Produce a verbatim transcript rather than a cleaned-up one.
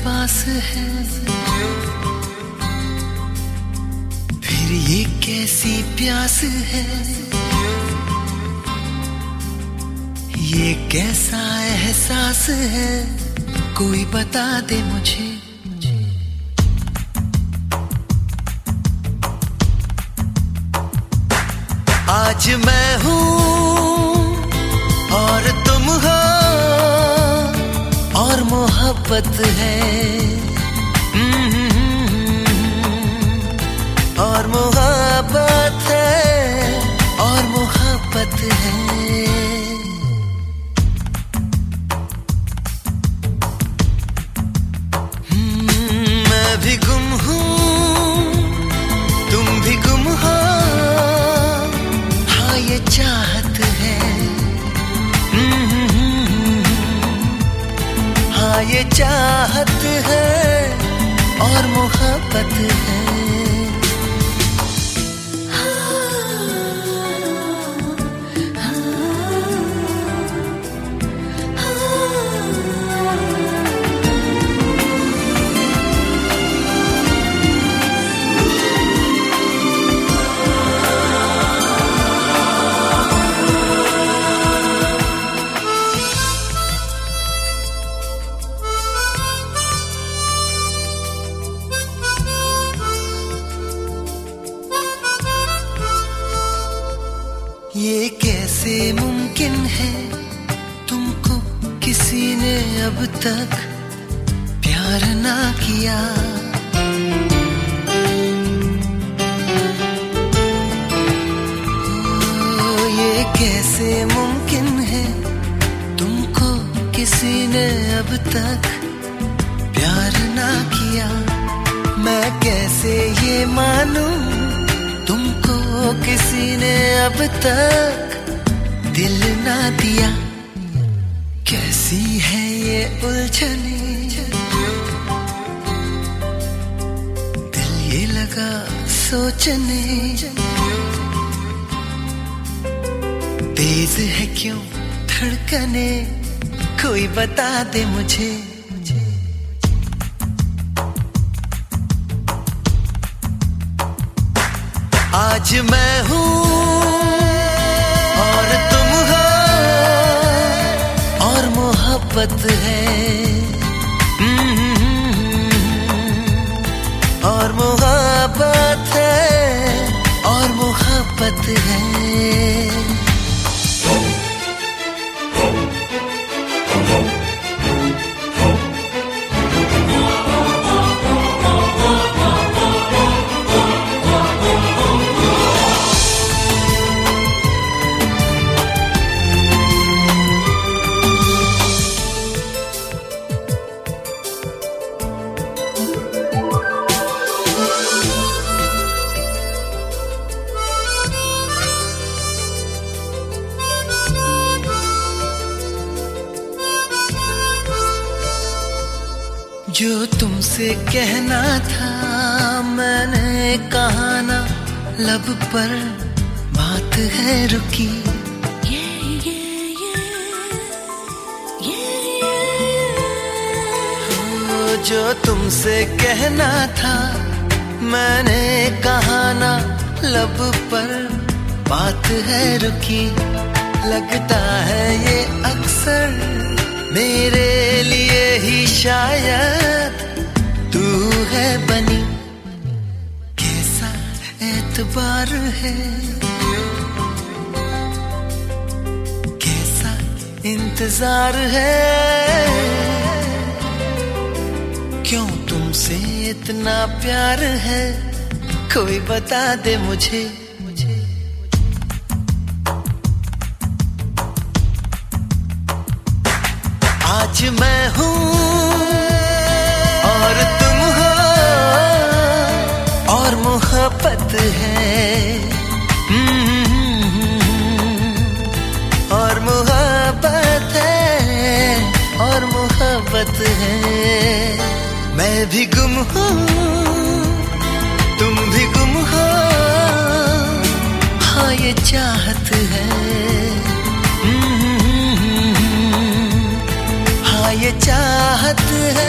पास है, फिर ये कैसी प्यास है, ये कैसा एहसास है, कोई बता दे मुझे। आज मैं हूँ और तुम हो और मोहब्बत है, और मोहब्बत है, और मोहब्बत है। मैं भी गुम हूँ, तुम भी गुम हो, हाँ ये चाहत है, हाँ ये चाहत है और मोहब्बत है। ये कैसे मुमकिन है, तुमको किसी ने अब तक प्यार ना किया। ओ, ये कैसे मुमकिन है, तुमको किसी ने अब तक प्यार ना किया। मैं कैसे ये मानूं, तुमको किसी ने अब तक दिल ना दिया। कैसी है ये उलझने, दिल ये लगा सोचने, तेज है क्यों धड़कने, कोई बता दे मुझे। आज मैं हूँ और तुम हो और मोहब्बत है, और मोहब्बत है, और मोहब्बत है। जो तुमसे कहना था मैंने कहा ना, लब पर बात है रुकी। ओ, जो तुमसे कहना था मैंने कहा ना, लब पर बात है रुकी। लगता है ये अक्सर मेरे लिए ही शायद तू है बनी। कैसा एतबार है, कैसा इंतजार है, क्यों तुमसे इतना प्यार है, कोई बता दे मुझे। आज मैं हूँ और तुम हो और मोहब्बत है, और मोहब्बत है, और मोहब्बत है। मैं भी गुम हूँ, तुम भी गुम हो, हाँ ये चाहत है, ये चाहत है।